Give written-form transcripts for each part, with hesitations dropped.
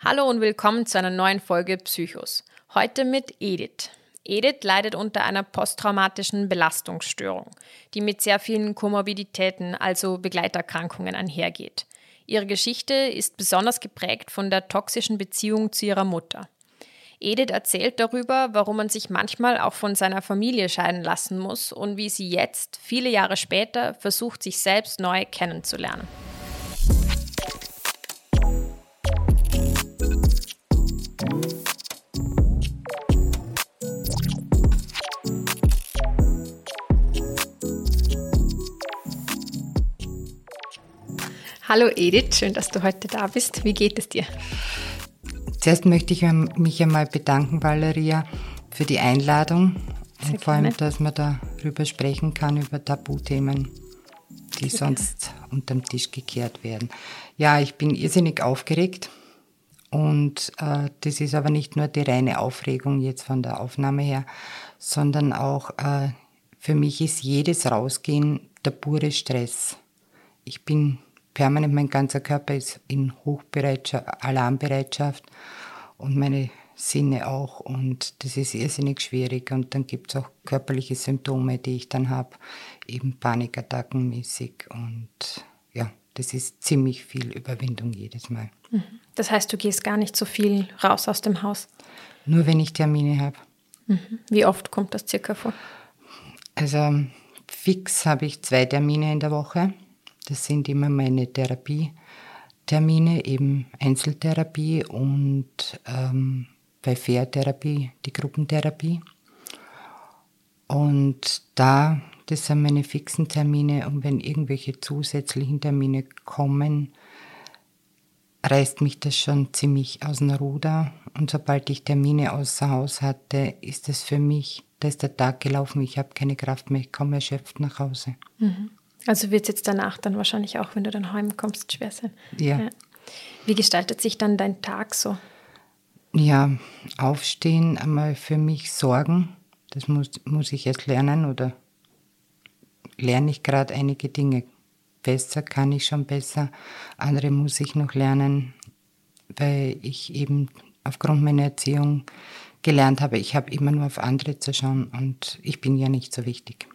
Hallo und willkommen zu einer neuen Folge Psychos. Heute mit Edith. Edith leidet unter einer posttraumatischen Belastungsstörung, die mit sehr vielen Komorbiditäten, also Begleiterkrankungen, einhergeht. Ihre Geschichte ist besonders geprägt von der toxischen Beziehung zu ihrer Mutter. Edith erzählt darüber, warum man sich manchmal auch von seiner Familie scheiden lassen muss und wie sie jetzt, viele Jahre später, versucht, sich selbst neu kennenzulernen. Hallo Edith, schön, dass du heute da bist. Wie geht es dir? Zuerst möchte ich mich einmal bedanken, Valeria, für die Einladung und vor allem, dass man darüber sprechen kann, über Tabuthemen, die sonst unterm Tisch gekehrt werden. Ja, ich bin irrsinnig aufgeregt und das ist aber nicht nur die reine Aufregung jetzt von der Aufnahme her, sondern auch für mich ist jedes Rausgehen der pure Stress. Ich bin permanent, mein ganzer Körper ist in Alarmbereitschaft und meine Sinne auch und das ist irrsinnig schwierig und dann gibt es auch körperliche Symptome, die ich dann habe, eben Panikattackenmäßig und ja, das ist ziemlich viel Überwindung jedes Mal. Das heißt, du gehst gar nicht so viel raus aus dem Haus? Nur wenn ich Termine habe. Wie oft kommt das circa vor? Also fix habe ich 2 Termine in der Woche. Das sind immer meine Therapietermine, eben Einzeltherapie und bei Fair-Therapie die Gruppentherapie. Und das sind meine fixen Termine. Und wenn irgendwelche zusätzlichen Termine kommen, reißt mich das schon ziemlich aus dem Ruder. Und sobald ich Termine außer Haus hatte, ist das für mich, da ist der Tag gelaufen, ich habe keine Kraft mehr, ich komme erschöpft nach Hause. Also wird es jetzt danach dann wahrscheinlich auch, wenn du dann heimkommst, schwer sein. Ja. Wie gestaltet sich dann dein Tag so? Ja, aufstehen, einmal für mich sorgen. Das muss ich jetzt lernen oder lerne ich gerade einige Dinge besser, kann ich schon besser. Andere muss ich noch lernen, weil ich eben aufgrund meiner Erziehung gelernt habe, ich habe immer nur auf andere zu schauen und ich bin ja nicht so wichtig.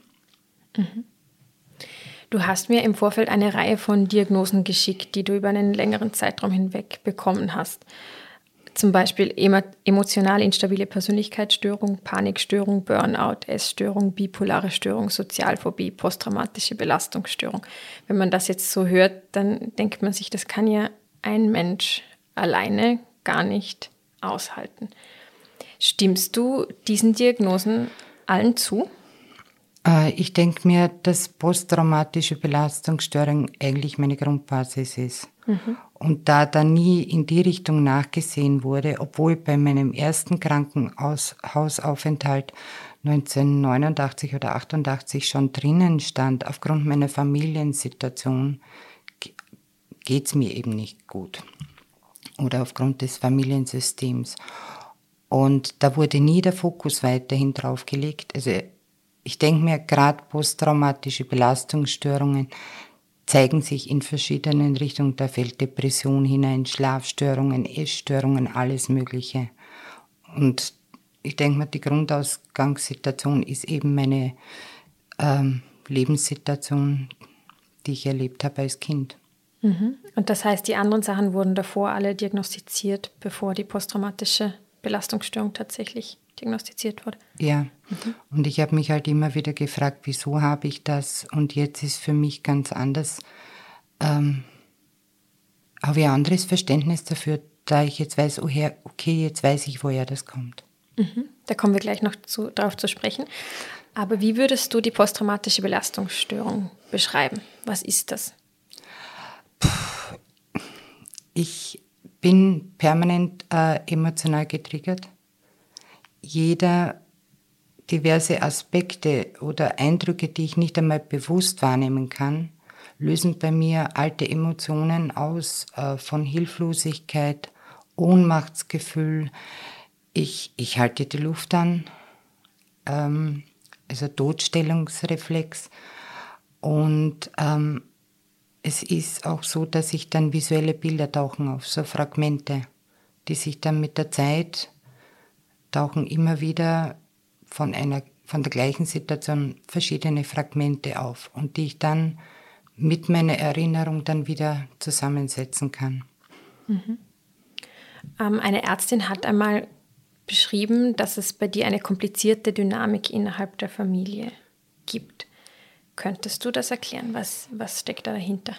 Du hast mir im Vorfeld eine Reihe von Diagnosen geschickt, die du über einen längeren Zeitraum hinweg bekommen hast. Zum Beispiel emotional instabile Persönlichkeitsstörung, Panikstörung, Burnout, Essstörung, bipolare Störung, Sozialphobie, posttraumatische Belastungsstörung. Wenn man das jetzt so hört, dann denkt man sich, das kann ja ein Mensch alleine gar nicht aushalten. Stimmst du diesen Diagnosen allen zu? Ich denke mir, dass posttraumatische Belastungsstörung eigentlich meine Grundbasis ist. Und da nie in die Richtung nachgesehen wurde, obwohl bei meinem ersten Krankenhausaufenthalt 1989 oder 88 schon drinnen stand, aufgrund meiner Familiensituation geht es mir eben nicht gut. Oder aufgrund des Familiensystems. Und da wurde nie der Fokus weiterhin drauf gelegt. Also ich denke mir, gerade posttraumatische Belastungsstörungen zeigen sich in verschiedenen Richtungen. Da fällt Depression hinein, Schlafstörungen, Essstörungen, alles Mögliche. Und ich denke mir, die Grundausgangssituation ist eben meine Lebenssituation, die ich erlebt habe als Kind. Und das heißt, die anderen Sachen wurden davor alle diagnostiziert, bevor die posttraumatische Belastungsstörung tatsächlich diagnostiziert wurde? Ja, und ich habe mich halt immer wieder gefragt, wieso habe ich das? Und jetzt ist für mich ganz anders. Habe ich ein anderes Verständnis dafür, da ich jetzt weiß, okay, jetzt weiß ich, woher das kommt. Da kommen wir gleich noch darauf zu sprechen. Aber wie würdest du die posttraumatische Belastungsstörung beschreiben? Was ist das? Ich bin permanent emotional getriggert. Jeder diverse Aspekte oder Eindrücke, die ich nicht einmal bewusst wahrnehmen kann, lösen bei mir alte Emotionen aus, von Hilflosigkeit, Ohnmachtsgefühl. Ich halte die Luft an, also Todstellungsreflex. Und es ist auch so, dass ich dann visuelle Bilder tauchen auf, so Fragmente, die sich dann mit der Zeit tauchen immer wieder von der gleichen Situation verschiedene Fragmente auf und die ich dann mit meiner Erinnerung dann wieder zusammensetzen kann. Eine Ärztin hat einmal beschrieben, dass es bei dir eine komplizierte Dynamik innerhalb der Familie gibt. Könntest du das erklären? Was steckt da dahinter?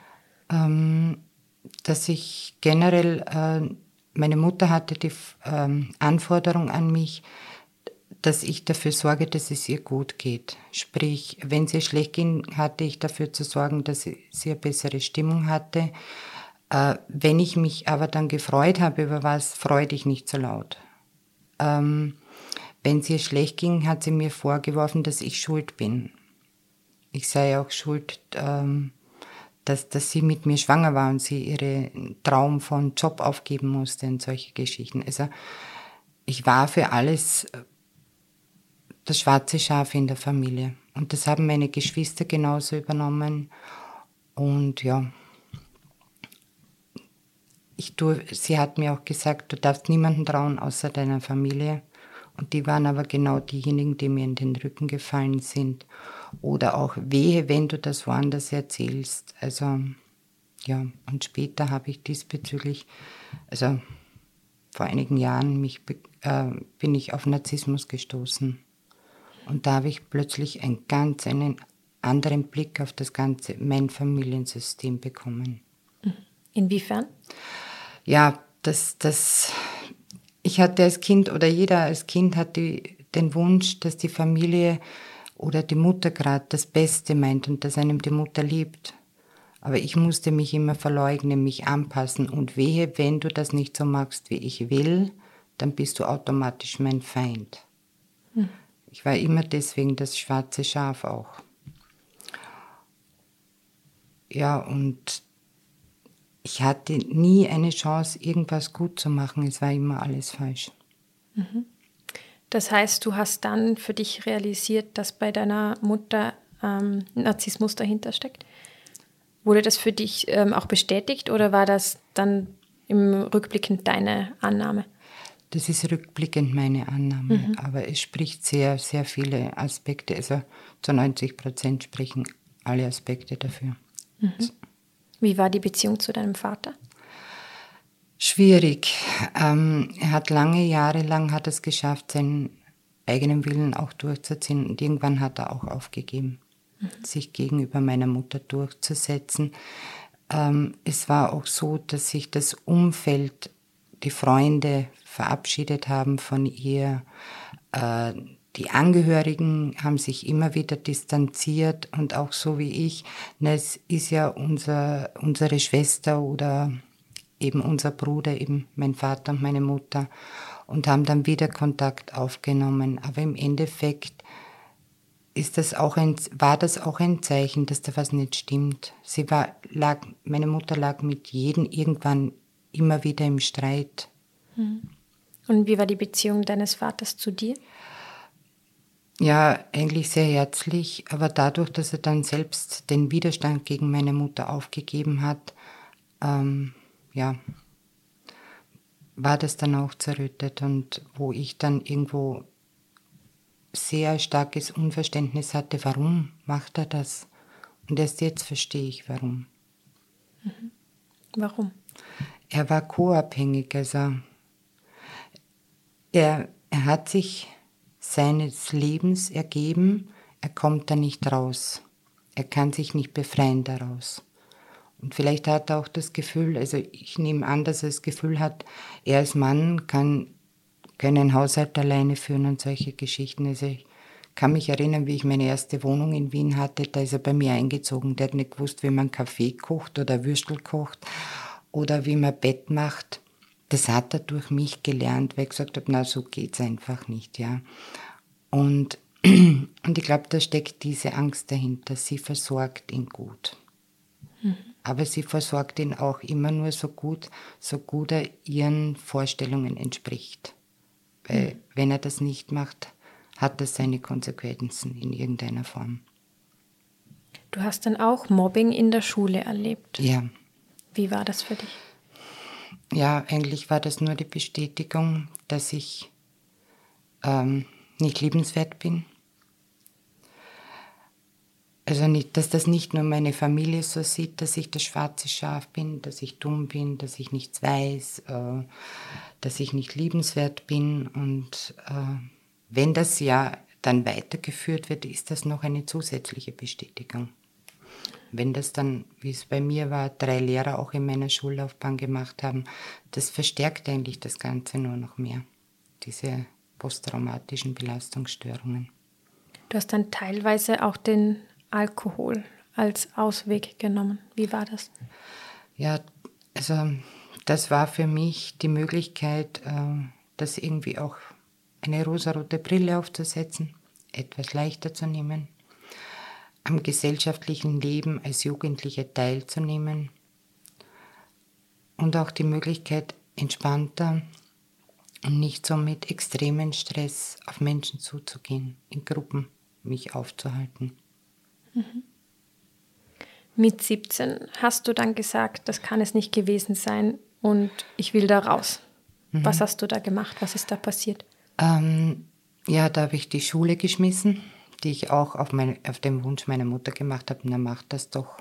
Dass ich generell, meine Mutter hatte die Anforderung an mich, dass ich dafür sorge, dass es ihr gut geht. Sprich, wenn es ihr schlecht ging, hatte ich dafür zu sorgen, dass sie eine bessere Stimmung hatte. Wenn ich mich aber dann gefreut habe über was, freute ich nicht so laut. Wenn es ihr schlecht ging, hat sie mir vorgeworfen, dass ich schuld bin. Ich sei auch schuld, dass sie mit mir schwanger war und sie ihren Traum von Job aufgeben musste und solche Geschichten. Also ich war für alles das schwarze Schaf in der Familie. Und das haben meine Geschwister genauso übernommen. Und ja, sie hat mir auch gesagt, du darfst niemanden trauen außer deiner Familie. Und die waren aber genau diejenigen, die mir in den Rücken gefallen sind. Oder auch wehe, wenn du das woanders erzählst. Also ja, und später habe ich diesbezüglich, also vor einigen Jahren bin ich auf Narzissmus gestoßen. Und da habe ich plötzlich einen anderen Blick auf mein Familiensystem bekommen. Inwiefern? Ja, ich hatte als Kind oder jeder als Kind hat den Wunsch, dass die Familie oder die Mutter gerade das Beste meint und dass einem die Mutter liebt. Aber ich musste mich immer verleugnen, mich anpassen und wehe, wenn du das nicht so machst, wie ich will, dann bist du automatisch mein Feind. Ich war immer deswegen das schwarze Schaf auch. Ja, und ich hatte nie eine Chance, irgendwas gut zu machen. Es war immer alles falsch. Das heißt, du hast dann für dich realisiert, dass bei deiner Mutter Narzissmus dahinter steckt? Wurde das für dich auch bestätigt oder war das dann im Rückblickend deine Annahme? Das ist rückblickend meine Annahme, aber es spricht sehr, sehr viele Aspekte. Also zu 90% sprechen alle Aspekte dafür. Wie war die Beziehung zu deinem Vater? Schwierig. Er hat jahrelang hat es geschafft, seinen eigenen Willen auch durchzuziehen und irgendwann hat er auch aufgegeben, sich gegenüber meiner Mutter durchzusetzen. Es war auch so, dass sich das Umfeld, die Freunde verabschiedet haben von ihr. Die Angehörigen haben sich immer wieder distanziert und auch so wie ich. Es ist ja unsere Schwester oder eben unser Bruder, eben mein Vater und meine Mutter und haben dann wieder Kontakt aufgenommen. Aber im Endeffekt war das auch ein Zeichen, dass da was nicht stimmt. Meine Mutter lag mit jedem irgendwann immer wieder im Streit. Und wie war die Beziehung deines Vaters zu dir? Ja, eigentlich sehr herzlich, aber dadurch, dass er dann selbst den Widerstand gegen meine Mutter aufgegeben hat, war das dann auch zerrüttet und wo ich dann irgendwo sehr starkes Unverständnis hatte, warum macht er das? Und erst jetzt verstehe ich, warum. Warum? Er war co-abhängig, also er hat sich seines Lebens ergeben, er kommt da nicht raus. Er kann sich nicht befreien daraus. Und vielleicht hat er auch das Gefühl, also ich nehme an, dass er das Gefühl hat, er als Mann kann einen Haushalt alleine führen und solche Geschichten. Also ich kann mich erinnern, wie ich meine erste Wohnung in Wien hatte, da ist er bei mir eingezogen. Der hat nicht gewusst, wie man Kaffee kocht oder Würstel kocht oder wie man Bett macht. Das hat er durch mich gelernt, weil ich gesagt habe, na, so geht's einfach nicht, ja. Und ich glaube, da steckt diese Angst dahinter. Sie versorgt ihn gut. Aber sie versorgt ihn auch immer nur so gut er ihren Vorstellungen entspricht. Weil wenn er das nicht macht, hat das seine Konsequenzen in irgendeiner Form. Du hast dann auch Mobbing in der Schule erlebt. Ja. Wie war das für dich? Ja, eigentlich war das nur die Bestätigung, dass ich nicht liebenswert bin. Also nicht, dass das nicht nur meine Familie so sieht, dass ich das schwarze Schaf bin, dass ich dumm bin, dass ich nichts weiß, dass ich nicht liebenswert bin. Und wenn das ja dann weitergeführt wird, ist das noch eine zusätzliche Bestätigung. Wenn das dann, wie es bei mir war, 3 Lehrer auch in meiner Schullaufbahn gemacht haben, das verstärkt eigentlich das Ganze nur noch mehr, diese posttraumatischen Belastungsstörungen. Du hast dann teilweise auch den Alkohol als Ausweg genommen. Wie war das? Ja, also das war für mich die Möglichkeit, das irgendwie auch eine rosarote Brille aufzusetzen, etwas leichter zu nehmen, am gesellschaftlichen Leben als Jugendliche teilzunehmen und auch die Möglichkeit, entspannter und nicht so mit extremen Stress auf Menschen zuzugehen, in Gruppen mich aufzuhalten. Mit 17 hast du dann gesagt, das kann es nicht gewesen sein und ich will da raus. Was hast du da gemacht? Was ist da passiert? Ja, da habe ich die Schule geschmissen, die ich auch auf den Wunsch meiner Mutter gemacht habe. Na, mach das doch.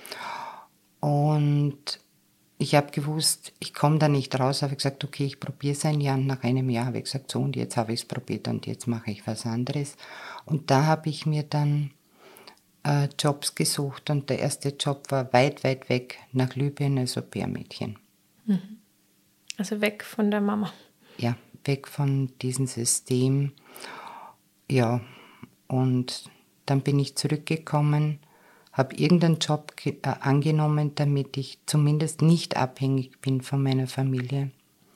Und ich habe gewusst, ich komme da nicht raus. Habe gesagt, okay, ich probiere es ein Jahr. Und nach einem Jahr habe ich gesagt, so, und jetzt habe ich es probiert und jetzt mache ich was anderes. Und da habe ich mir dann Jobs gesucht und der erste Job war weit, weit weg nach Libyen als Au-pair-Mädchen. Also weg von der Mama. Ja, weg von diesem System. Ja, und dann bin ich zurückgekommen, habe irgendeinen Job angenommen, damit ich zumindest nicht abhängig bin von meiner Familie.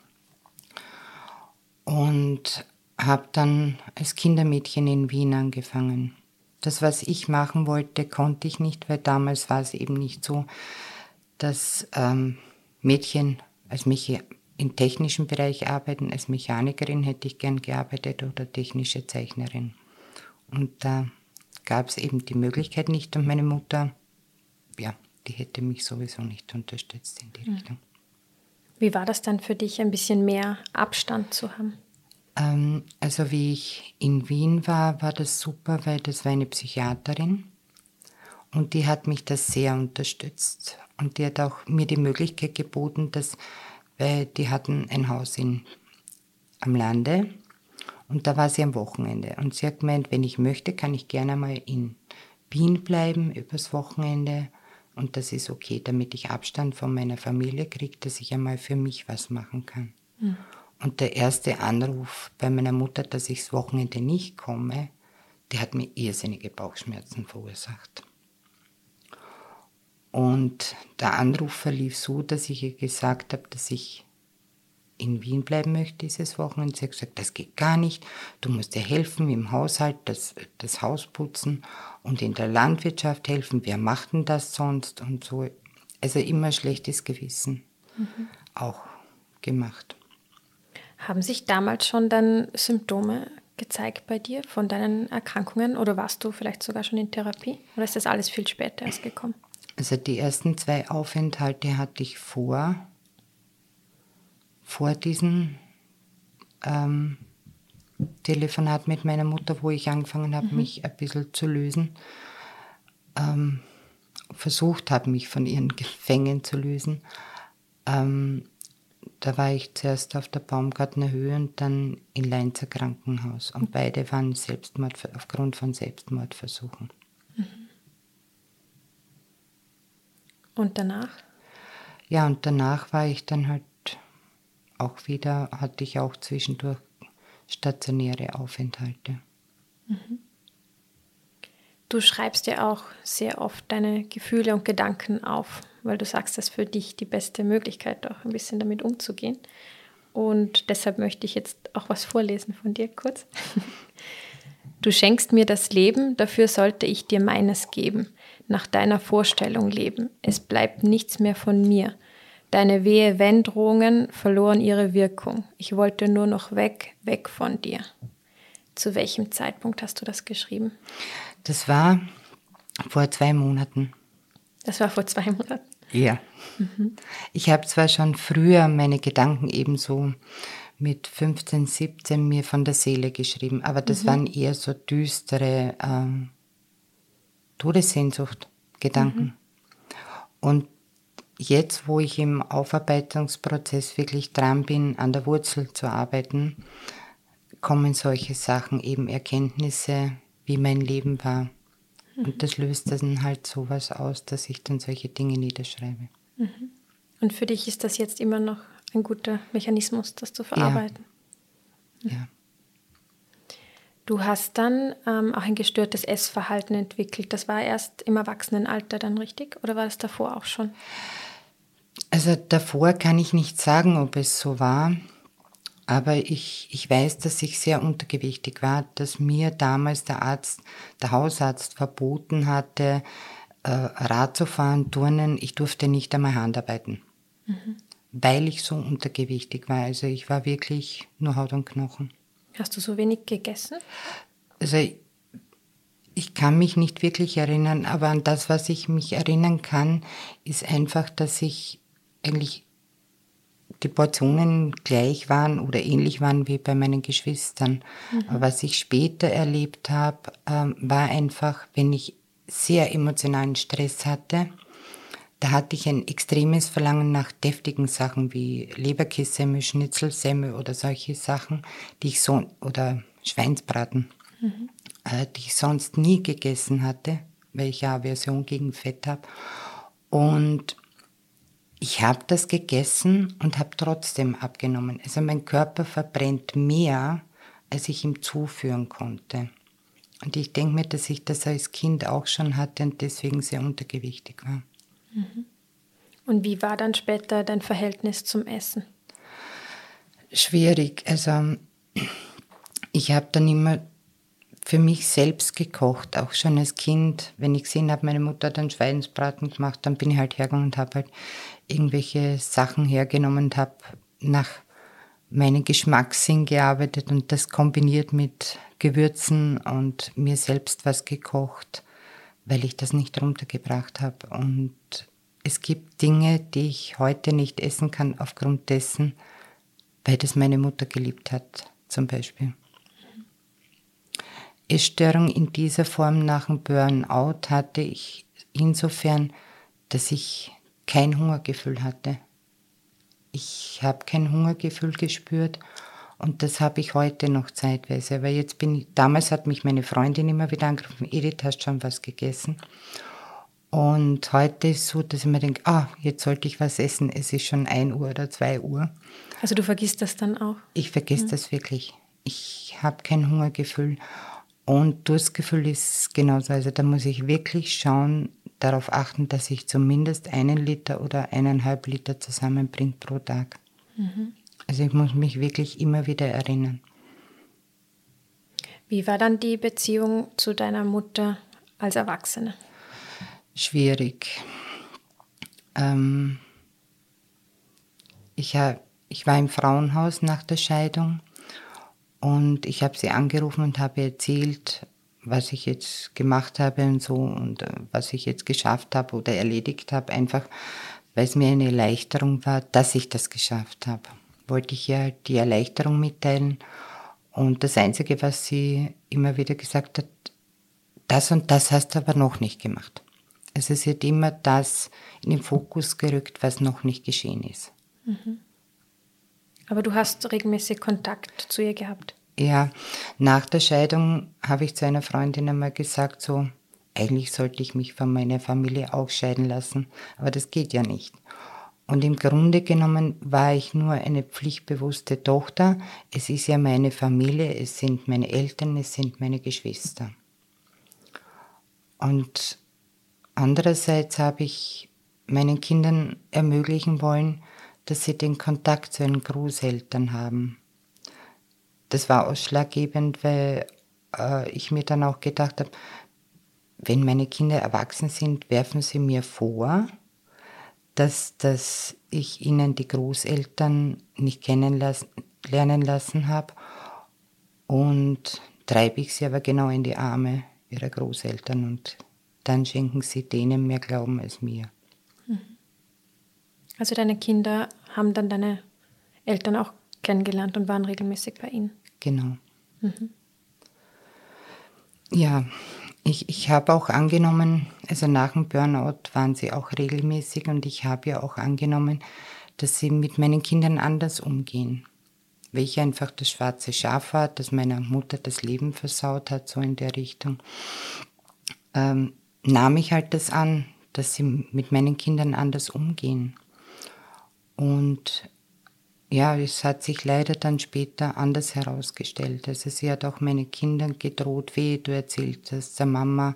Und habe dann als Kindermädchen in Wien angefangen. Das, was ich machen wollte, konnte ich nicht, weil damals war es eben nicht so, dass Mädchen als im technischen Bereich arbeiten. Als Mechanikerin hätte ich gern gearbeitet oder technische Zeichnerin. Und da gab es eben die Möglichkeit nicht. Und meine Mutter, ja, die hätte mich sowieso nicht unterstützt in die Richtung. Wie war das dann für dich, ein bisschen mehr Abstand zu haben? Also wie ich in Wien war, war das super, weil das war eine Psychiaterin und die hat mich da sehr unterstützt. Und die hat auch mir die Möglichkeit geboten, weil die hatten ein Haus am Lande und da war sie am Wochenende. Und sie hat gemeint, wenn ich möchte, kann ich gerne mal in Wien bleiben übers Wochenende. Und das ist okay, damit ich Abstand von meiner Familie kriege, dass ich einmal für mich was machen kann. Mhm. Und der erste Anruf bei meiner Mutter, dass ich das Wochenende nicht komme, der hat mir irrsinnige Bauchschmerzen verursacht. Und der Anruf verlief so, dass ich ihr gesagt habe, dass ich in Wien bleiben möchte dieses Wochenende. Sie hat gesagt, das geht gar nicht. Du musst dir helfen im Haushalt, das Haus putzen und in der Landwirtschaft helfen. Wer macht denn das sonst? Und so. Also immer schlechtes Gewissen auch gemacht. Haben sich damals schon dann Symptome gezeigt bei dir von deinen Erkrankungen oder warst du vielleicht sogar schon in Therapie? Oder ist das alles viel später erst gekommen? Also die ersten 2 Aufenthalte hatte ich vor diesem Telefonat mit meiner Mutter, wo ich angefangen habe, mich ein bisschen zu lösen. Versucht habe, mich von ihren Gefängen zu lösen. Da war ich zuerst auf der Baumgartner Höhe und dann in Leinzer Krankenhaus. Und beide waren aufgrund von Selbstmordversuchen. Und danach? Ja, und danach war ich dann halt hatte ich auch zwischendurch stationäre Aufenthalte. Du schreibst ja auch sehr oft deine Gefühle und Gedanken auf, weil du sagst, das ist für dich die beste Möglichkeit, auch ein bisschen damit umzugehen. Und deshalb möchte ich jetzt auch was vorlesen von dir kurz. Du schenkst mir das Leben, dafür sollte ich dir meines geben, nach deiner Vorstellung leben. Es bleibt nichts mehr von mir. Deine Wehe-Wenn-Drohungen verloren ihre Wirkung. Ich wollte nur noch weg von dir. Zu welchem Zeitpunkt hast du das geschrieben? Das war vor 2 Monaten. Das war vor 2 Monaten? Ja. Ich habe zwar schon früher meine Gedanken ebenso mit 15, 17 mir von der Seele geschrieben, aber das waren eher so düstere Todessehnsucht-Gedanken. Und jetzt, wo ich im Aufarbeitungsprozess wirklich dran bin, an der Wurzel zu arbeiten, kommen solche Sachen, eben Erkenntnisse, wie mein Leben war. Und das löst dann halt sowas aus, dass ich dann solche Dinge niederschreibe. Und für dich ist das jetzt immer noch ein guter Mechanismus, das zu verarbeiten? Ja. Du hast dann auch ein gestörtes Essverhalten entwickelt. Das war erst im Erwachsenenalter dann, richtig? Oder war das davor auch schon? Also davor kann ich nicht sagen, ob es so war, aber ich weiß, dass ich sehr untergewichtig war, dass mir damals der Hausarzt verboten hatte, Rad zu fahren, Turnen. Ich durfte nicht einmal Handarbeiten, weil ich so untergewichtig war. Also ich war wirklich nur Haut und Knochen. Hast du so wenig gegessen? Also ich kann mich nicht wirklich erinnern, aber an das, was ich mich erinnern kann, ist einfach, dass ich eigentlich die Portionen gleich waren oder ähnlich waren wie bei meinen Geschwistern. Aber was ich später erlebt habe, war einfach, wenn ich sehr emotionalen Stress hatte, da hatte ich ein extremes Verlangen nach deftigen Sachen wie Leberkässemmel, Schnitzelsemmel oder solche Sachen, oder Schweinsbraten, die ich sonst nie gegessen hatte, weil ich ja Aversion gegen Fett habe. Und ich habe das gegessen und habe trotzdem abgenommen. Also mein Körper verbrennt mehr, als ich ihm zuführen konnte. Und ich denke mir, dass ich das als Kind auch schon hatte und deswegen sehr untergewichtig war. Und wie war dann später dein Verhältnis zum Essen? Schwierig. Also ich habe dann immer für mich selbst gekocht, auch schon als Kind. Wenn ich gesehen habe, meine Mutter hat einen Schweinsbraten gemacht, dann bin ich halt hergegangen und habe halt irgendwelche Sachen hergenommen und habe nach meinem Geschmackssinn gearbeitet und das kombiniert mit Gewürzen und mir selbst was gekocht, weil ich das nicht runtergebracht habe. Und es gibt Dinge, die ich heute nicht essen kann aufgrund dessen, weil das meine Mutter geliebt hat, zum Beispiel. Essstörung in dieser Form nach dem Burnout hatte ich insofern, dass ich kein Hungergefühl hatte. Ich habe kein Hungergefühl gespürt und das habe ich heute noch zeitweise. Weil damals hat mich meine Freundin immer wieder angerufen, Edith, hast du schon was gegessen? Und heute ist es so, dass ich mir denke, jetzt sollte ich was essen, es ist schon 1 Uhr oder 2 Uhr. Also du vergisst das dann auch? Ich vergesse das wirklich. Ich habe kein Hungergefühl. Und Durstgefühl ist genauso. Also da muss ich wirklich schauen, darauf achten, dass ich zumindest 1 Liter oder 1,5 Liter zusammenbringe pro Tag. Also ich muss mich wirklich immer wieder erinnern. Wie war dann die Beziehung zu deiner Mutter als Erwachsene? Schwierig. Ich war im Frauenhaus nach der Scheidung und ich habe sie angerufen und habe erzählt, was ich jetzt gemacht habe und so und was ich jetzt geschafft habe oder erledigt habe, einfach weil es mir eine Erleichterung war, dass ich das geschafft habe. Wollte ich ja die Erleichterung mitteilen und das Einzige, was sie immer wieder gesagt hat, das und das hast du aber noch nicht gemacht. Also sie hat immer das in den Fokus gerückt, was noch nicht geschehen ist. Aber du hast regelmäßig Kontakt zu ihr gehabt? Ja, nach der Scheidung habe ich zu einer Freundin einmal gesagt, so, eigentlich sollte ich mich von meiner Familie auch scheiden lassen, aber das geht ja nicht. Und im Grunde genommen war ich nur eine pflichtbewusste Tochter. Es ist ja meine Familie, es sind meine Eltern, es sind meine Geschwister. Und andererseits habe ich meinen Kindern ermöglichen wollen, dass sie den Kontakt zu ihren Großeltern haben. Das war ausschlaggebend, weil ich mir dann auch gedacht habe, wenn meine Kinder erwachsen sind, werfen sie mir vor, dass ich ihnen die Großeltern nicht kennenlernen lassen habe und treibe ich sie aber genau in die Arme ihrer Großeltern und dann schenken sie denen mehr Glauben als mir. Also deine Kinder haben dann deine Eltern auch kennengelernt und waren regelmäßig bei ihnen? Genau. Ja, ich habe auch angenommen, also nach dem Burnout waren sie auch regelmäßig und ich habe ja auch angenommen, dass sie mit meinen Kindern anders umgehen. Weil ich einfach das schwarze Schaf war, das meiner Mutter das Leben versaut hat, so in der Richtung, nahm ich halt das an, dass sie mit meinen Kindern anders umgehen. Und ja, es hat sich leider dann später anders herausgestellt. Also sie hat auch meine Kinder gedroht, weh, du erzählst das der Mama,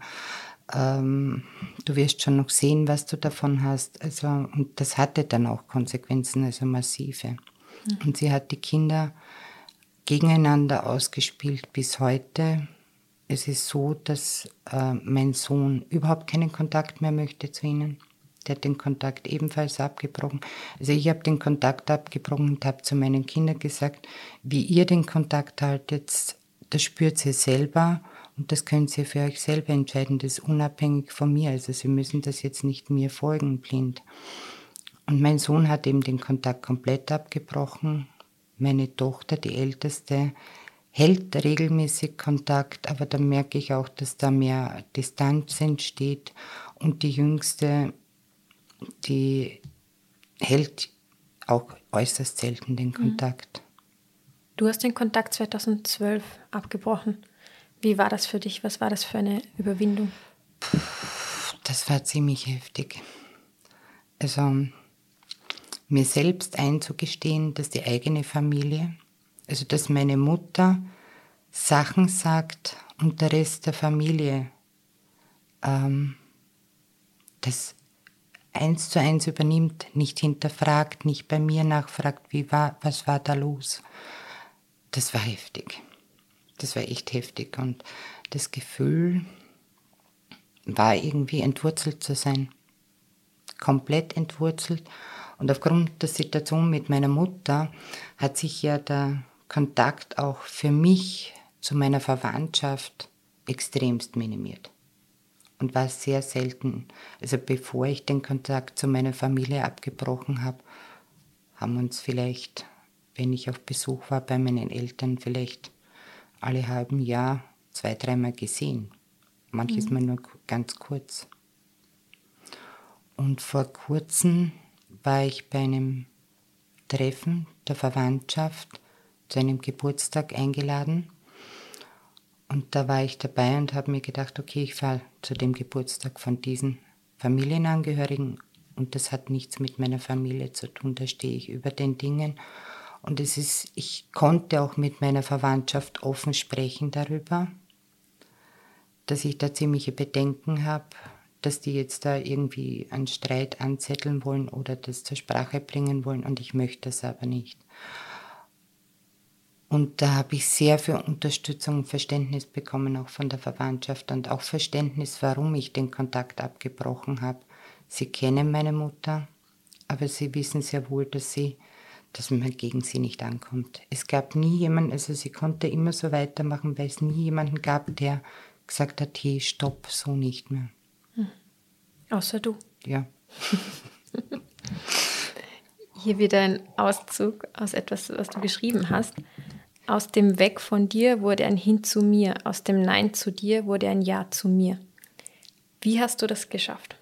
du wirst schon noch sehen, was du davon hast. Also, und das hatte dann auch Konsequenzen, also massive. Und sie hat die Kinder gegeneinander ausgespielt bis heute. Es ist so, dass mein Sohn überhaupt keinen Kontakt mehr möchte zu ihnen. Der hat den Kontakt ebenfalls abgebrochen. Also ich habe den Kontakt abgebrochen und habe zu meinen Kindern gesagt, wie ihr den Kontakt haltet, das spürt ihr selber und das könnt ihr für euch selber entscheiden. Das ist unabhängig von mir. Also sie müssen das jetzt nicht mir folgen blind. Und mein Sohn hat eben den Kontakt komplett abgebrochen. Meine Tochter, die Älteste, hält regelmäßig Kontakt, aber da merke ich auch, dass da mehr Distanz entsteht. Und die Jüngste, die hält auch äußerst selten den Kontakt. Du hast den Kontakt 2012 abgebrochen. Wie war das für dich? Was war das für eine Überwindung? Das war ziemlich heftig. Also mir selbst einzugestehen, dass die eigene Familie, also dass meine Mutter Sachen sagt und der Rest der Familie das 1:1 übernimmt, nicht hinterfragt, nicht bei mir nachfragt, was war da los. Das war heftig. Das war echt heftig. Und das Gefühl war irgendwie entwurzelt zu sein. Komplett entwurzelt. Und aufgrund der Situation mit meiner Mutter hat sich ja der Kontakt auch für mich zu meiner Verwandtschaft extremst minimiert. Und war sehr selten. Also bevor ich den Kontakt zu meiner Familie abgebrochen habe, haben uns vielleicht, wenn ich auf Besuch war bei meinen Eltern, vielleicht alle halben Jahr 2-3 Mal gesehen. Manches Mal nur ganz kurz. Und vor kurzem war ich bei einem Treffen der Verwandtschaft zu einem Geburtstag eingeladen. Und da war ich dabei und habe mir gedacht, okay, ich fahre zu dem Geburtstag von diesen Familienangehörigen und das hat nichts mit meiner Familie zu tun, da stehe ich über den Dingen. Und ich konnte auch mit meiner Verwandtschaft offen sprechen darüber, dass ich da ziemliche Bedenken habe, dass die jetzt da irgendwie einen Streit anzetteln wollen oder das zur Sprache bringen wollen und ich möchte das aber nicht. Und da habe ich sehr viel Unterstützung und Verständnis bekommen, auch von der Verwandtschaft und auch Verständnis, warum ich den Kontakt abgebrochen habe. Sie kennen meine Mutter, aber sie wissen sehr wohl, dass man gegen sie nicht ankommt. Es gab nie jemanden, also sie konnte immer so weitermachen, weil es nie jemanden gab, der gesagt hat, hey, stopp, so nicht mehr. Außer du. Ja. Hier wieder ein Auszug aus etwas, was du geschrieben hast. Aus dem Weg von dir wurde ein Hin zu mir. Aus dem Nein zu dir wurde ein Ja zu mir. Wie hast du das geschafft?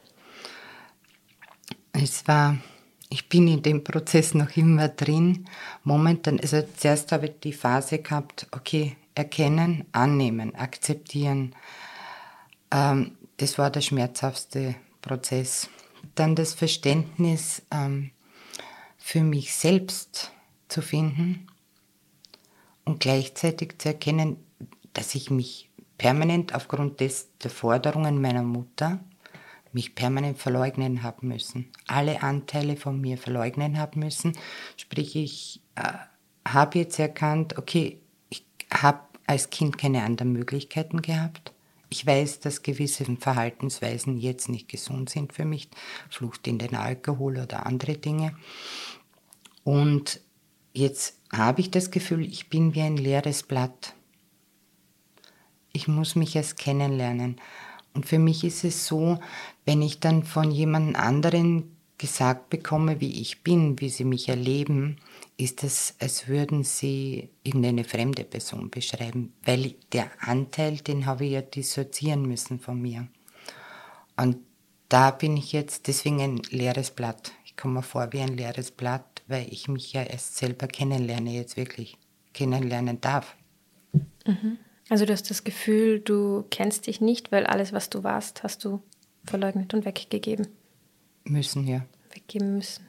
Ich bin in dem Prozess noch immer drin. Momentan, also zuerst habe ich die Phase gehabt, okay, erkennen, annehmen, akzeptieren. Das war der schmerzhaftste Prozess. Dann das Verständnis für mich selbst zu finden und gleichzeitig zu erkennen, dass ich mich permanent aufgrund der Forderungen meiner Mutter mich permanent verleugnen haben müssen. Alle Anteile von mir verleugnen haben müssen. Sprich, ich habe jetzt erkannt, okay, ich habe als Kind keine anderen Möglichkeiten gehabt. Ich weiß, dass gewisse Verhaltensweisen jetzt nicht gesund sind für mich. Flucht in den Alkohol oder andere Dinge. Und jetzt habe ich das Gefühl, ich bin wie ein leeres Blatt. Ich muss mich erst kennenlernen. Und für mich ist es so, wenn ich dann von jemand anderen gesagt bekomme, wie ich bin, wie sie mich erleben, ist es, als würden sie irgendeine fremde Person beschreiben, weil der Anteil, den habe ich ja dissoziieren müssen von mir. Und da bin ich jetzt deswegen ein leeres Blatt. Ich komme mir vor wie ein leeres Blatt, weil ich mich ja erst selber kennenlerne, jetzt wirklich kennenlernen darf. Also du hast das Gefühl, du kennst dich nicht, weil alles, was du warst, hast du verleugnet und weggegeben. Müssen, ja. Weggeben müssen.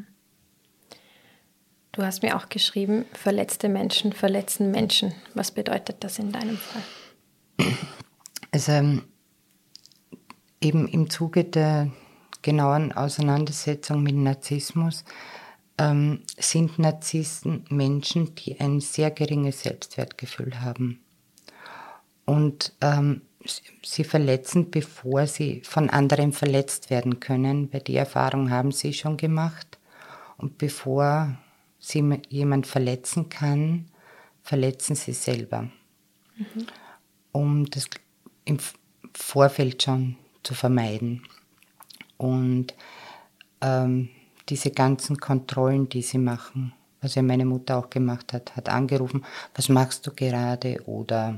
Du hast mir auch geschrieben, verletzte Menschen verletzen Menschen. Was bedeutet das in deinem Fall? Also eben im Zuge der genauen Auseinandersetzung mit Narzissmus sind Narzissten Menschen, die ein sehr geringes Selbstwertgefühl haben. Und sie verletzen, bevor sie von anderen verletzt werden können, weil die Erfahrung haben sie schon gemacht. Und bevor sie jemand verletzen kann, verletzen sie selber. Um das im Vorfeld schon zu vermeiden. Und diese ganzen Kontrollen, die sie machen, was ja meine Mutter auch gemacht hat, hat angerufen, was machst du gerade oder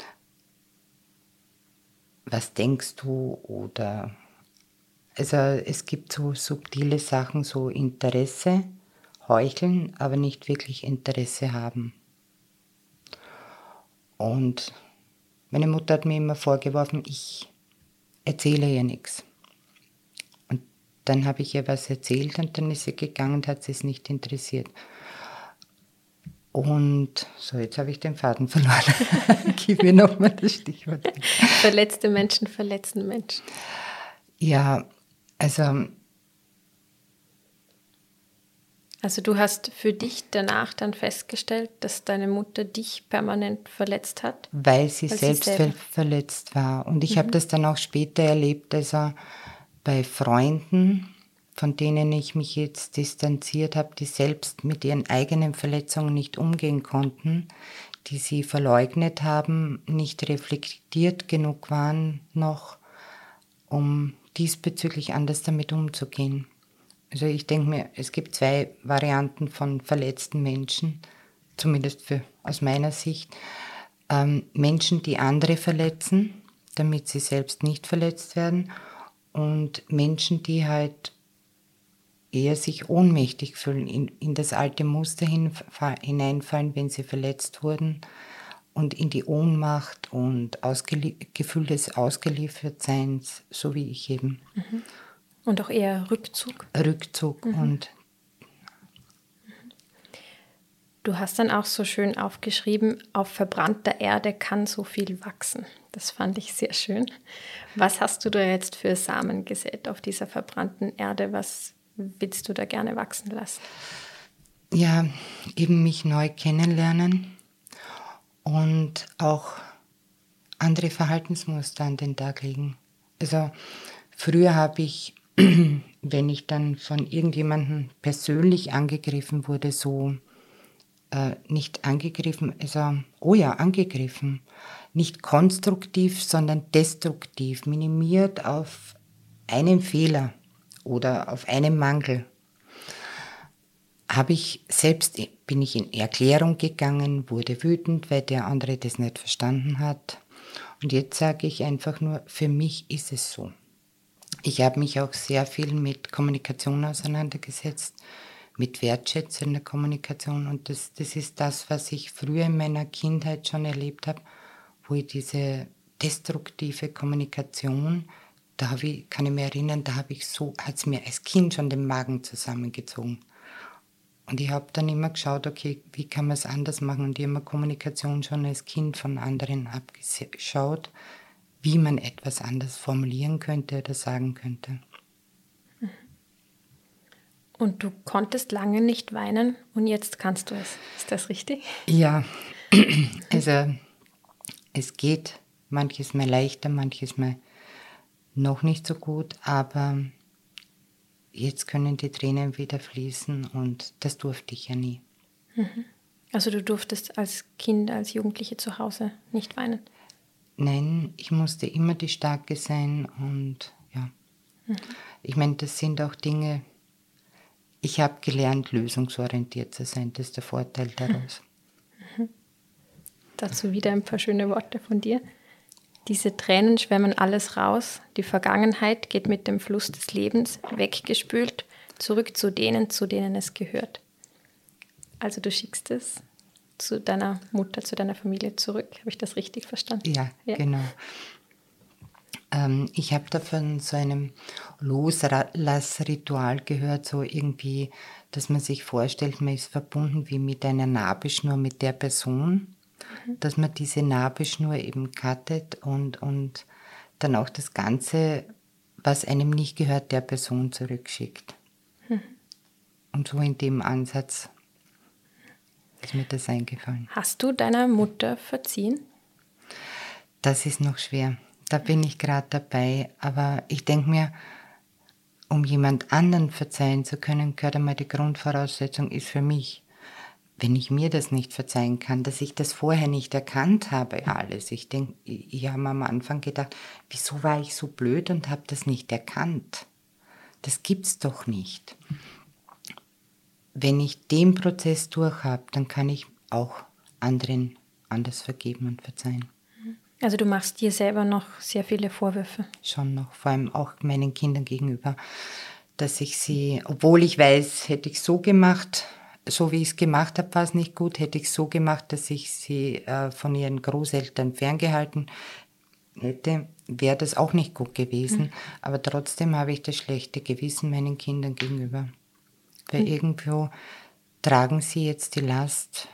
was denkst du oder also es gibt so subtile Sachen, so Interesse, heucheln, aber nicht wirklich Interesse haben. Und meine Mutter hat mir immer vorgeworfen, ich erzähle ihr nichts. Und dann habe ich ihr was erzählt und dann ist sie gegangen und hat es nicht interessiert. Und so, jetzt habe ich den Faden verloren. Gib mir nochmal das Stichwort. Verletzte Menschen verletzen Menschen. Ja, also du hast für dich danach dann festgestellt, dass deine Mutter dich permanent verletzt hat? weil sie selbst verletzt war. Und ich habe das dann auch später erlebt, also bei Freunden, von denen ich mich jetzt distanziert habe, die selbst mit ihren eigenen Verletzungen nicht umgehen konnten, die sie verleugnet haben, nicht reflektiert genug waren noch, um diesbezüglich anders damit umzugehen. Also ich denke mir, es gibt zwei Varianten von verletzten Menschen, zumindest aus meiner Sicht. Menschen, die andere verletzen, damit sie selbst nicht verletzt werden, und Menschen, die halt eher sich ohnmächtig fühlen, in das alte Muster hineinfallen, wenn sie verletzt wurden, und in die Ohnmacht und Gefühl des Ausgeliefertseins, so wie ich eben. Und auch eher Rückzug. Und Du hast dann auch so schön aufgeschrieben, auf verbrannter Erde kann so viel wachsen. Das fand ich sehr schön. Was hast du da jetzt für Samen gesät auf dieser verbrannten Erde? Was willst du da gerne wachsen lassen? Ja, eben mich neu kennenlernen und auch andere Verhaltensmuster an den Tag legen. Also früher habe ich, wenn ich dann von irgendjemandem persönlich angegriffen wurde, so nicht angegriffen, also, angegriffen, nicht konstruktiv, sondern destruktiv, minimiert auf einen Fehler oder auf einen Mangel. Bin ich in Erklärung gegangen, wurde wütend, weil der andere das nicht verstanden hat. Und jetzt sage ich einfach nur, für mich ist es so. Ich habe mich auch sehr viel mit Kommunikation auseinandergesetzt, mit wertschätzender Kommunikation. Und das ist das, was ich früher in meiner Kindheit schon erlebt habe, wo ich diese destruktive Kommunikation, kann ich mich erinnern, hat es mir als Kind schon den Magen zusammengezogen. Und ich habe dann immer geschaut, okay, wie kann man es anders machen? Und ich habe mir Kommunikation schon als Kind von anderen abgeschaut, wie man etwas anders formulieren könnte oder sagen könnte. Und du konntest lange nicht weinen und jetzt kannst du es. Ist das richtig? Ja, also es geht manches mal leichter, manches mal noch nicht so gut, aber jetzt können die Tränen wieder fließen und das durfte ich ja nie. Also du durftest als Kind, als Jugendliche zu Hause nicht weinen? Nein, ich musste immer die Starke sein und ja. Ich meine, das sind auch Dinge, Ich habe gelernt, lösungsorientiert zu sein. Das ist der Vorteil daraus. Dazu wieder ein paar schöne Worte von dir. Diese Tränen schwemmen alles raus. Die Vergangenheit geht mit dem Fluss des Lebens weggespült, zurück zu denen es gehört. Also du schickst es zu deiner Mutter, zu deiner Familie zurück. Habe ich das richtig verstanden? Ja. Genau. Ich habe davon so einem Loslassritual gehört, so irgendwie, dass man sich vorstellt, man ist verbunden wie mit einer Nabelschnur mit der Person, dass man diese Nabelschnur eben cuttet und dann auch das Ganze, was einem nicht gehört, der Person zurückschickt. Und so in dem Ansatz ist mir das eingefallen. Hast du deiner Mutter verziehen? Das ist noch schwer. Da bin ich gerade dabei. Aber ich denke mir, um jemand anderen verzeihen zu können, gehört einmal die Grundvoraussetzung ist für mich, wenn ich mir das nicht verzeihen kann, dass ich das vorher nicht erkannt habe, alles. Ich denke, ich habe am Anfang gedacht, wieso war ich so blöd und habe das nicht erkannt? Das gibt's doch nicht. Wenn ich den Prozess durch habe, dann kann ich auch anderen anders vergeben und verzeihen. Also du machst dir selber noch sehr viele Vorwürfe. Schon noch, vor allem auch meinen Kindern gegenüber, dass ich sie, obwohl ich weiß, hätte ich so gemacht, so wie ich es gemacht habe, war es nicht gut, hätte ich so gemacht, dass ich sie von ihren Großeltern ferngehalten hätte, wäre das auch nicht gut gewesen. Aber trotzdem habe ich das schlechte Gewissen meinen Kindern gegenüber. Weil irgendwo tragen sie jetzt die Last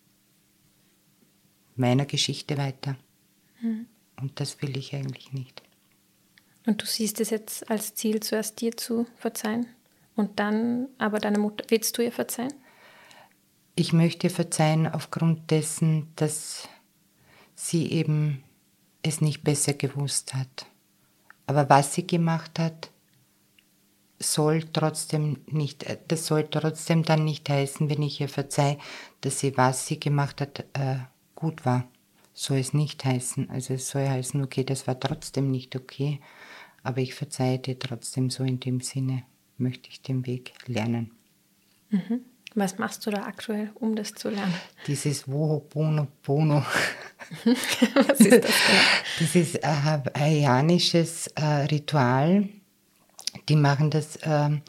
meiner Geschichte weiter. Und das will ich eigentlich nicht. Und du siehst es jetzt als Ziel, zuerst dir zu verzeihen und dann aber deiner Mutter. Willst du ihr verzeihen? Ich möchte verzeihen aufgrund dessen, dass sie eben es nicht besser gewusst hat. Aber was sie gemacht hat, das soll trotzdem dann nicht heißen, wenn ich ihr verzeihe, dass sie, was sie gemacht hat, gut war. Soll es nicht heißen. Also es soll heißen, okay, das war trotzdem nicht okay, aber ich verzeihe dir trotzdem, so in dem Sinne möchte ich den Weg lernen. Was machst du da aktuell, um das zu lernen? Dieses Ho'oponopono. Was ist das genau? Das ist ein hawaiianisches Ritual. Die machen das,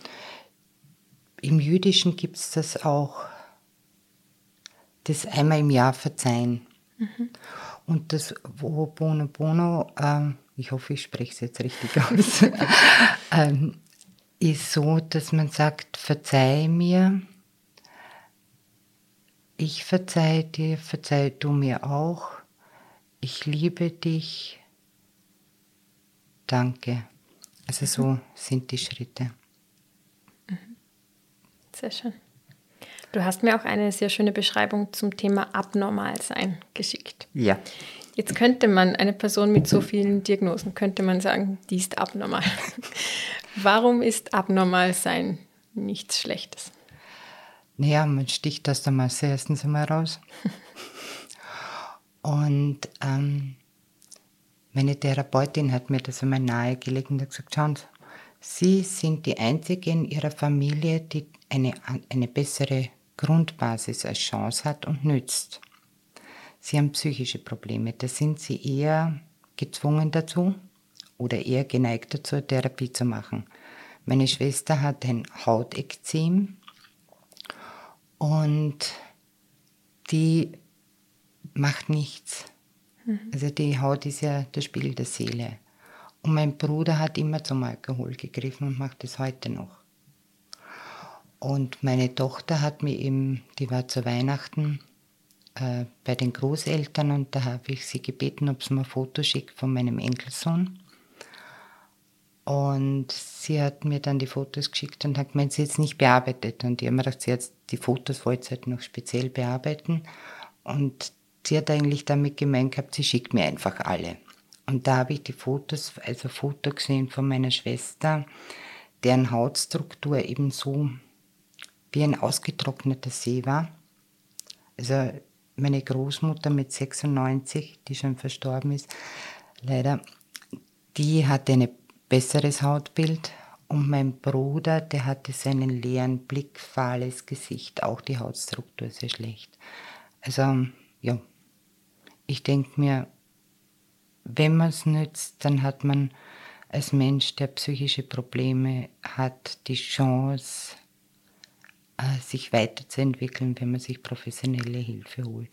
im Jüdischen gibt es das auch, das einmal im Jahr verzeihen. Und das Ho'oponopono, ich hoffe, ich spreche es jetzt richtig aus, ist so, dass man sagt, verzeih mir, ich verzeihe dir, verzeih du mir auch, ich liebe dich, danke. Also so sind die Schritte. Sehr schön. Du hast mir auch eine sehr schöne Beschreibung zum Thema Abnormalsein geschickt. Ja. Jetzt könnte man, eine Person mit so vielen Diagnosen, könnte man sagen, die ist abnormal. Warum ist Abnormalsein nichts Schlechtes? Naja, man sticht aus der Masse erstens einmal raus. Und meine Therapeutin hat mir das einmal nahegelegt und hat gesagt, schauen Sie, Sie sind die Einzige in Ihrer Familie, die eine bessere Grundbasis als Chance hat und nützt. Sie haben psychische Probleme, da sind Sie eher gezwungen dazu oder eher geneigt dazu, Therapie zu machen. Meine Schwester hat ein Hautekzem und die macht nichts. Also die Haut ist ja der Spiegel der Seele. Und mein Bruder hat immer zum Alkohol gegriffen und macht es heute noch. Und meine Tochter hat mir eben, die war zu Weihnachten bei den Großeltern und da habe ich sie gebeten, ob sie mir ein Foto schickt von meinem Enkelsohn. Und sie hat mir dann die Fotos geschickt und hat gemeint, sie hat es nicht bearbeitet. Und ich habe mir gedacht, sie hat die Fotos wollte sie halt noch speziell bearbeiten. Und sie hat eigentlich damit gemeint gehabt, sie schickt mir einfach alle. Und da habe ich die Fotos, also Foto gesehen von meiner Schwester, deren Hautstruktur eben so wie ein ausgetrockneter See war. Also meine Großmutter mit 96, die schon verstorben ist, leider, die hatte ein besseres Hautbild Und mein Bruder, der hatte so einen leeren Blick, fahles Gesicht, auch die Hautstruktur sehr schlecht. Also ja, ich denke mir, wenn man es nützt, dann hat man als Mensch, der psychische Probleme hat, die Chance, sich weiterzuentwickeln, wenn man sich professionelle Hilfe holt.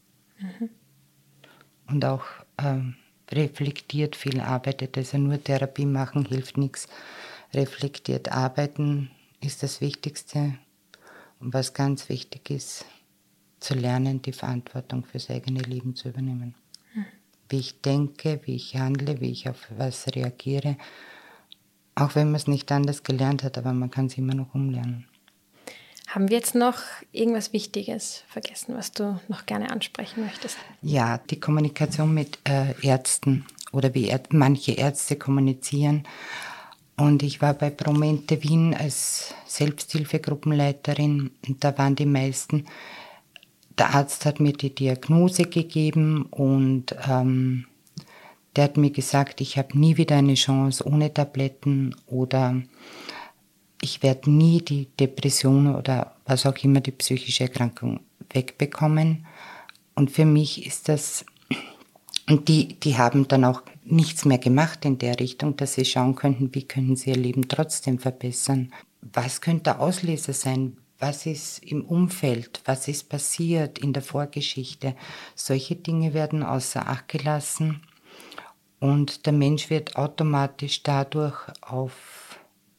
Und auch reflektiert viel arbeitet. Also nur Therapie machen hilft nichts. Reflektiert arbeiten ist das Wichtigste. Und was ganz wichtig ist, zu lernen, die Verantwortung fürs eigene Leben zu übernehmen. Wie ich denke, wie ich handle, wie ich auf was reagiere. Auch wenn man es nicht anders gelernt hat, aber man kann es immer noch umlernen. Haben wir jetzt noch irgendwas Wichtiges vergessen, was du noch gerne ansprechen möchtest? Ja, die Kommunikation mit Ärzten oder wie manche Ärzte kommunizieren. Und ich war bei Promente Wien als Selbsthilfegruppenleiterin und da waren die meisten. Der Arzt hat mir die Diagnose gegeben und der hat mir gesagt, ich habe nie wieder eine Chance ohne Tabletten oder ich werde nie die Depression oder was auch immer die psychische Erkrankung wegbekommen. Und für mich ist das, und die haben dann auch nichts mehr gemacht in der Richtung, dass sie schauen könnten, wie können sie ihr Leben trotzdem verbessern. Was könnte der Auslöser sein? Was ist im Umfeld? Was ist passiert in der Vorgeschichte? Solche Dinge werden außer Acht gelassen und der Mensch wird automatisch dadurch auf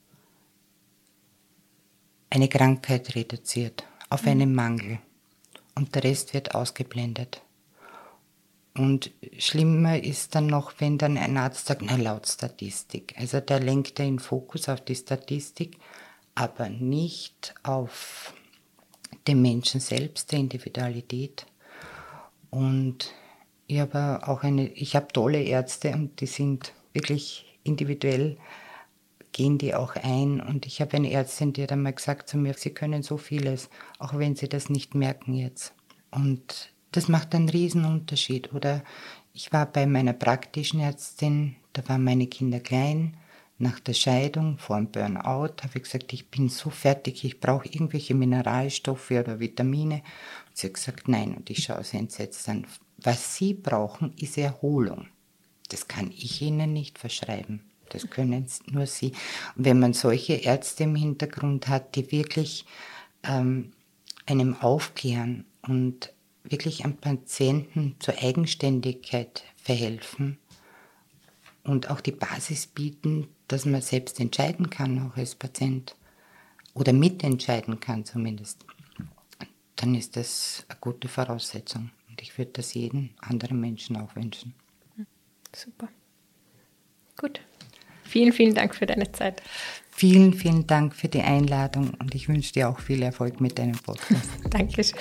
eine Krankheit reduziert, auf einen Mangel und der Rest wird ausgeblendet. Und schlimmer ist dann noch, wenn dann ein Arzt sagt, na laut Statistik. Also da lenkt er den Fokus auf die Statistik, aber nicht auf den Menschen selbst, der Individualität. Und ich habe tolle Ärzte und die sind wirklich individuell, gehen die auch ein. Und ich habe eine Ärztin, die hat einmal gesagt zu mir, sie können so vieles, auch wenn sie das nicht merken jetzt. Und das macht einen Riesenunterschied. Oder ich war bei meiner praktischen Ärztin, da waren meine Kinder klein. Nach der Scheidung, vor dem Burnout, habe ich gesagt, ich bin so fertig, ich brauche irgendwelche Mineralstoffe oder Vitamine. Und sie hat gesagt, nein. Und ich schaue sie entsetzt an. Was sie brauchen, ist Erholung. Das kann ich ihnen nicht verschreiben. Das können nur sie. Und wenn man solche Ärzte im Hintergrund hat, die wirklich einem aufklären und wirklich am Patienten zur Eigenständigkeit verhelfen und auch die Basis bieten, dass man selbst entscheiden kann, auch als Patient, oder mitentscheiden kann zumindest, dann ist das eine gute Voraussetzung. Und ich würde das jedem anderen Menschen auch wünschen. Super. Gut. Vielen, vielen Dank für deine Zeit. Vielen, vielen Dank für die Einladung und ich wünsche dir auch viel Erfolg mit deinem Podcast. Dankeschön.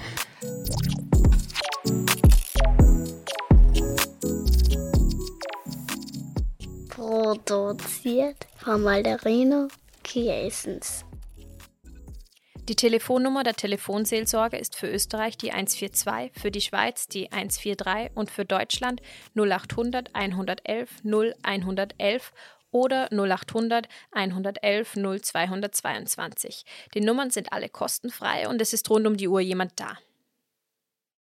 Produziert von Malderino Kiesens. Die Telefonnummer der Telefonseelsorge ist für Österreich die 142, für die Schweiz die 143 und für Deutschland 0800 111 0111 oder 0800 111 0222. Die Nummern sind alle kostenfrei und es ist rund um die Uhr jemand da.